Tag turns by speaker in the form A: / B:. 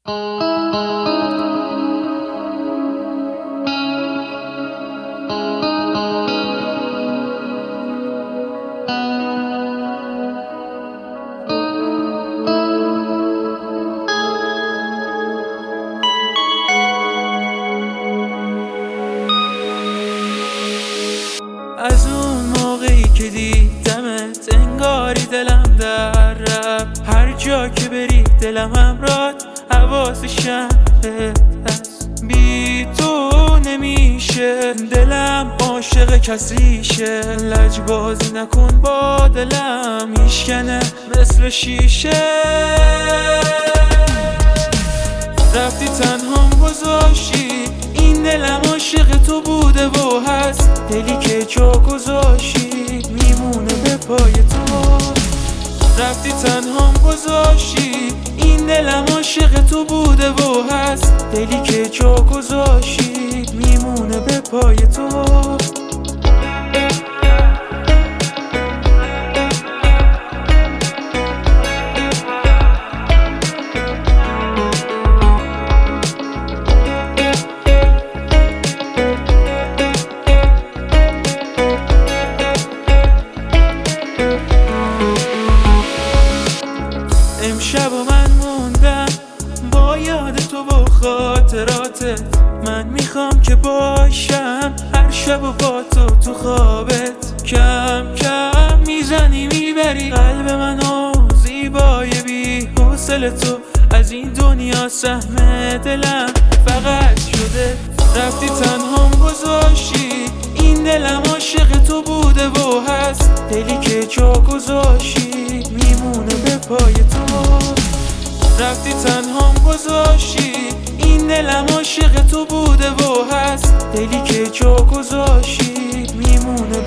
A: از اون موقعی که دیدمت انگاری دلم در رفت. هر جا که بری دلم همراهت حواسشم هست. بی تو نمیشه دلم عاشق کسیشه. لجبازی نکن با دلم میشکنه مثل شیشه. رفتی تنهام گذاشتی این دلم عاشق تو بوده و هست. دلی که جا گذاشتی میمونه به پای تو. رفتی تنهام گذاشتی این دلم عاشق تو بوده و هست. دلی که جا گذاشتی میمونه به پای تو. امشب و من موندم با یاد تو و خاطراتت. من میخوام که باشم هر شب و با تو خوابت. کم کم میزنی میبری قلب منو زیبای بی حوصله تو. از این دنیا سهم دلم فقط شده. رفتی تنهام گذاشتی این دلم عاشق تو بوده و هست. دلی که جا گذاشتی میمونه به پای تو. رفتی تنهام گذاشتی این دلم عاشق تو بوده و هست. دلی که جا گذاشتی میمونه